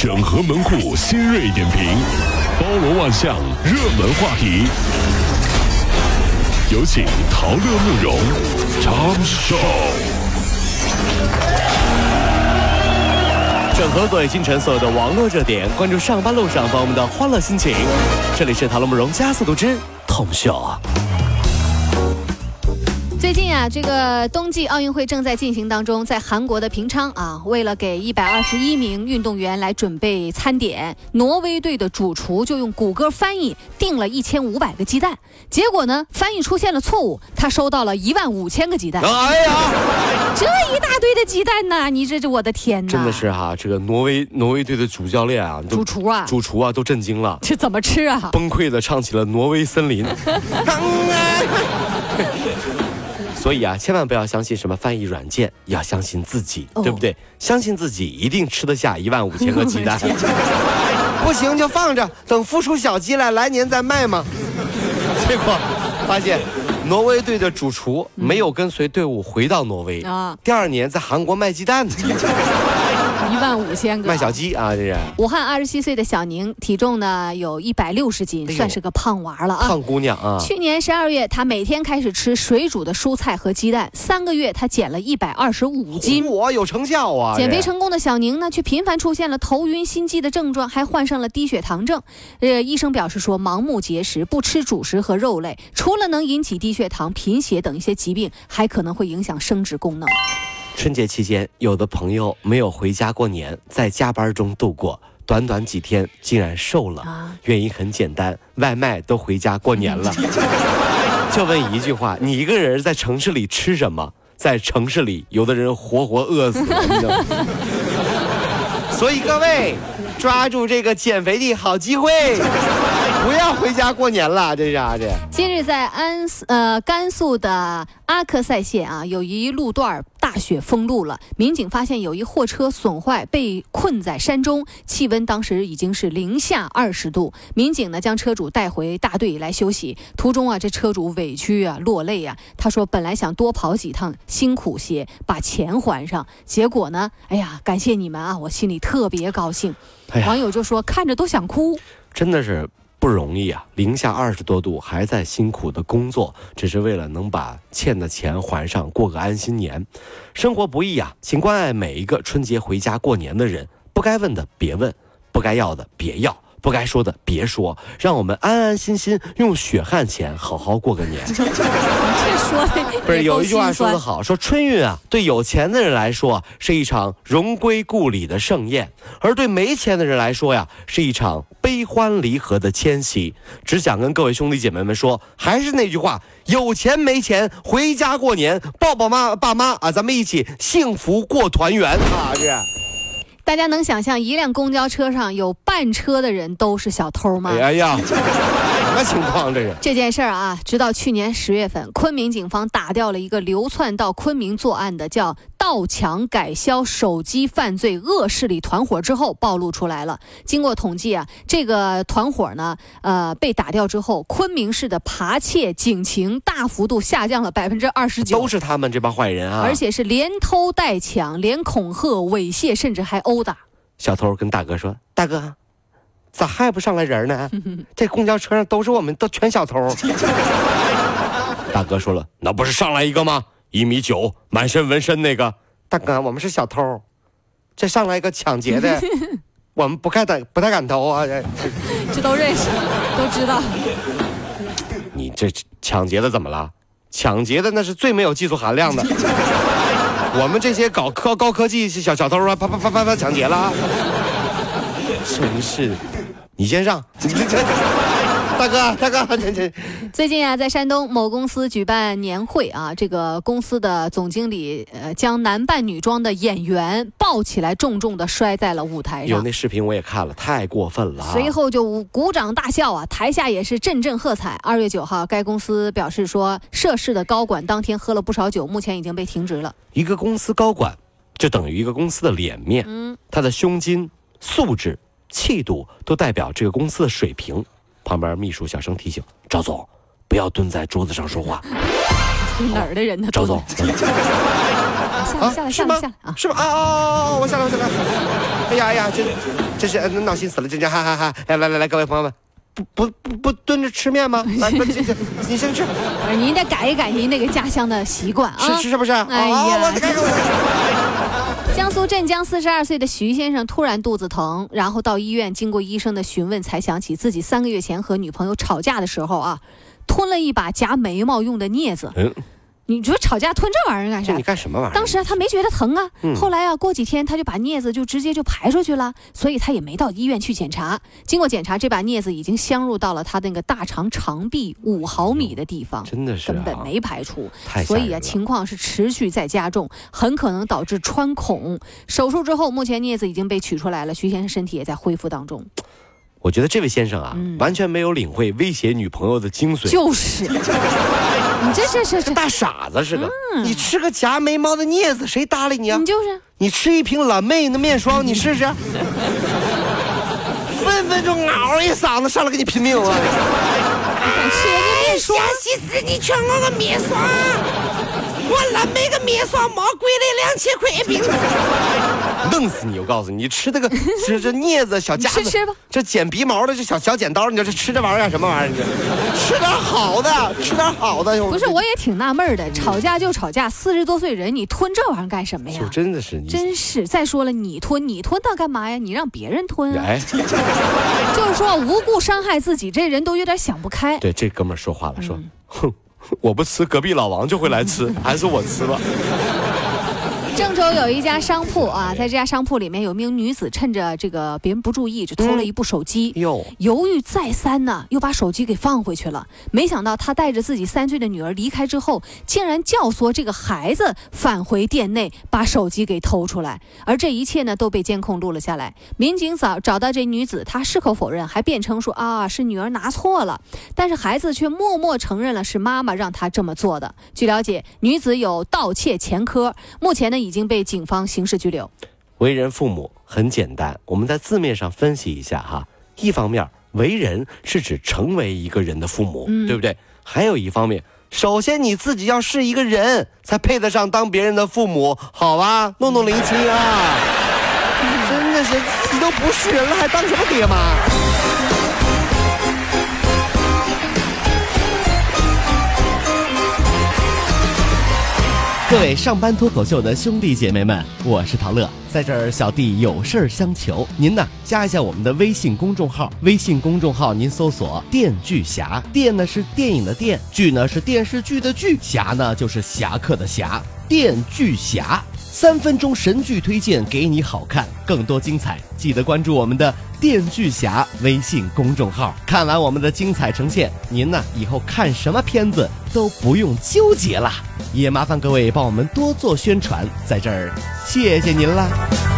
整合门户新锐点评，包罗万象，热门话题。有请陶乐慕容 Tom Show。 整合最近城所有的网络热点，关注上班路上朋友们的欢乐心情。这里是陶乐慕容加速度之 Tom Show。 最近啊，这个冬季奥运会正在进行当中，在韩国的平昌啊，为了给121名运动员来准备餐点，挪威队的主厨就用谷歌翻译订了1500个鸡蛋，结果呢，翻译出现了错误，他收到了15000个鸡蛋。 哎呀， 这一大堆的鸡蛋呐，你这我的天哪！ 真的是哈，这个挪威队的主教练啊， 主厨啊都震惊了， 这怎么吃啊？ 崩溃的唱起了《挪威森林》。所以啊，千万不要相信什么翻译软件，要相信自己，对不对？相信自己一定吃得下15000个鸡蛋。 不行就放着，等孵出小鸡来年再卖嘛。 结果发现，挪威队的主厨没有跟随队伍回到挪威啊，第2年在韩国卖鸡蛋。 15000个卖小鸡啊！这是武汉27岁的小宁，体重呢有160斤，算是个胖娃了啊， 胖姑娘啊。 去年12月，她每天开始吃水煮的蔬菜和鸡蛋，3个月她减了125斤， 我有成效啊！ 减肥成功的小宁呢，却频繁出现了头晕、心悸的症状，还患上了低血糖症。医生表示说，盲目节食、不吃主食和肉类，除了能引起低血糖、贫血等一些疾病，还可能会影响生殖功能。 春节期间，有的朋友没有回家过年，在加班中度过，短短几天竟然瘦了。原因很简单，外卖都回家过年了。就问一句话，你一个人在城市里吃什么？在城市里，有的人活活饿死了。 所以各位，抓住这个减肥的好机会，不要回家过年了，这是啊这。 近日在甘肃的阿克塞县啊，有一路段大雪封路了。民警发现有一货车损坏，被困在山中，气温当时已经是-20度。民警呢将车主带回大队来休息。途中啊，这车主委屈啊，落泪啊。他说本来想多跑几趟，辛苦些，把钱还上。结果呢，哎呀，感谢你们啊，我心里特别高兴。网友就说看着都想哭， 真的是不容易啊！-20多度还在辛苦的工作，只是为了能把欠的钱还上，过个安心年。生活不易啊，请关爱每一个春节回家过年的人。不该问的别问，不该要的别要，不该说的别说，让我们安安心心用血汗钱好好过个年。 这说的不是有一句话说得好，说春运啊，对有钱的人来说是一场荣归故里的盛宴，而对没钱的人来说呀，是一场悲欢离合的迁徙。只想跟各位兄弟姐妹们说，还是那句话，有钱没钱回家过年，抱抱爸妈啊，咱们一起幸福过团圆啊！这大家能想象一辆公交车上有半车的人都是小偷吗？ 哎呀，什么情况这是？ 这件事儿啊，直到去年10月份，昆明警方打掉了一个流窜到昆明作案的叫盗抢改销手机犯罪恶势力团伙之后，暴露出来了。经过统计啊，这个团伙呢，被打掉之后，昆明市的扒窃警情大幅度下降了29%， 都是他们这帮坏人啊！ 而且是连偷带抢，连恐吓、猥亵，甚至还殴打。 小偷跟大哥说：“大哥，咋还不上来人呢？这公交车上都是我们，都全小偷。”大哥说了：“那不是上来一个吗？1.9米，满身纹身那个。 大哥，我们是小偷，这上来一个抢劫的，我们不太敢偷啊。 这都认识，都知道。 你这抢劫的怎么了？抢劫的那是最没有技术含量的。我们这些搞高科技小偷啊，啪抢劫了。真是，你先上。”大哥， 最近啊，在山东某公司举办年会啊，这个公司的总经理将男扮女装的演员抱起来，重重的摔在了舞台上。 有那视频我也看了，太过分了。 随后就鼓掌大笑啊，台下也是阵阵喝彩。2月9号，该公司表示说，涉事的高管当天喝了不少酒，目前已经被停职了。 一个公司高管就等于一个公司的脸面，他的胸襟、素质、气度都代表这个公司的水平。旁边秘书小声提醒：“赵总，不要蹲在桌子上说话。” 哪儿的人呢？ 赵总， 下来啊！ 是吗？啊！我下来。哎呀， 这是闹心死了，这哈哈哈！来，各位朋友们，不蹲着吃面吗？来，这，你先吃。 您得改一改您那个家乡的习惯啊， 是不是？ 哎呀， 我改。 江苏镇江42岁的徐先生突然肚子疼，然后到医院，经过医生的询问，才想起自己3个月前和女朋友吵架的时候啊，吞了一把夹眉毛用的镊子。你说吵架吞这玩意儿干啥？ 你干什么玩意儿？ 当时他没觉得疼啊，后来啊，过几天他就把镊子就直接就排出去了，所以他也没到医院去检查。经过检查，这把镊子已经镶入到了他那个大肠肠壁5毫米的地方， 真的是、 根本没排出， 所以啊，情况是持续在加重，很可能导致穿孔。手术之后，目前镊子已经被取出来了，徐先生身体也在恢复当中。 我觉得这位先生啊，完全没有领会威胁女朋友的精髓。 就是，你这大傻子似的。你吃个夹眉毛的镊子，谁搭理你啊？ 你就是。 你吃一瓶蓝妹的面霜，你试试。分分钟嗷一嗓子上来给你拼命啊！ 吃人家面霜， 气死你！吃我个面霜，我蓝妹个面霜毛贵的2000块一瓶。 弄死你！我告诉你，你吃这镊子小夹子， 吃吧。 这剪鼻毛的这小剪刀，你这吃这玩意儿干什么玩意儿？你吃点好的，吃点好的。 不是，我也挺纳闷的，吵架就吵架，40多岁人你吞这玩意儿干什么呀？ 真的是， 真是。再说了，你吞它干嘛呀？你让别人吞啊？ 哎， 就是说无故伤害自己，这人都有点想不开。 对，这哥们儿说话了，说，哼，我不吃，隔壁老王就会来吃，还是我吃吧。 郑州有一家商铺啊，在这家商铺里面有名女子趁着这个别人不注意，就偷了一部手机。犹豫再三呢，又把手机给放回去了。没想到她带着自己3岁的女儿离开之后，竟然教唆这个孩子返回店内，把手机给偷出来。而这一切呢，都被监控录了下来。民警找到这女子，她矢口否认，还辩称说啊是女儿拿错了。但是孩子却默默承认了是妈妈让她这么做的。据了解，女子有盗窃前科，目前呢已经被警方刑事拘留。 为人父母很简单，我们在字面上分析一下哈。一方面，为人是指成为一个人的父母，对不对？还有一方面，首先你自己要是一个人，才配得上当别人的父母，好吧？弄灵机啊！真的是自己都不是人了，还当什么爹妈？ 各位上班脱口秀的兄弟姐妹们，我是陶乐，在这儿小弟有事儿相求，您呢加一下我们的微信公众号，微信公众号您搜索电锯侠，电呢是电影的电，剧呢是电视剧的剧，侠呢就是侠客的侠，电锯侠，3分钟神剧推荐给你好看，更多精彩记得关注我们的电锯侠微信公众号。看完我们的精彩呈现，您呢以后看什么片子都不用纠结了，也麻烦各位帮我们多做宣传，在这儿谢谢您啦。